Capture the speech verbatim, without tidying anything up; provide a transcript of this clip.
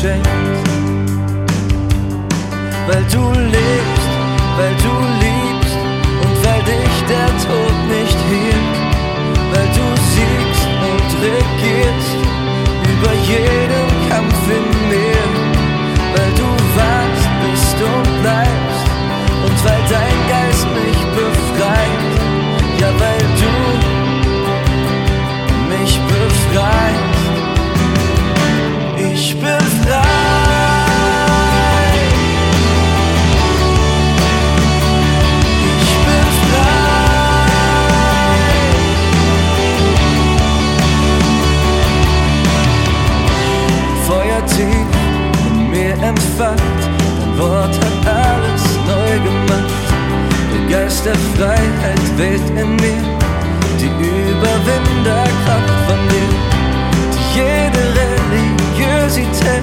schenkst. Weil du lebst, weil du liebst und weil dich der Tod nicht hielt. Weil du siegst und regierst über jeden Kampf in mir. Weil du warst, bist und bleibst und weil dein Geist mich befreit. Ja, weil du mich befreist. Ich bin frei. Ich bin frei. Feuer tief in mir entfacht, dein Wort hat alles neu gemacht. Der Geist der Freiheit weht in mir, die Überwinderkraft von dir, die jede Religiosität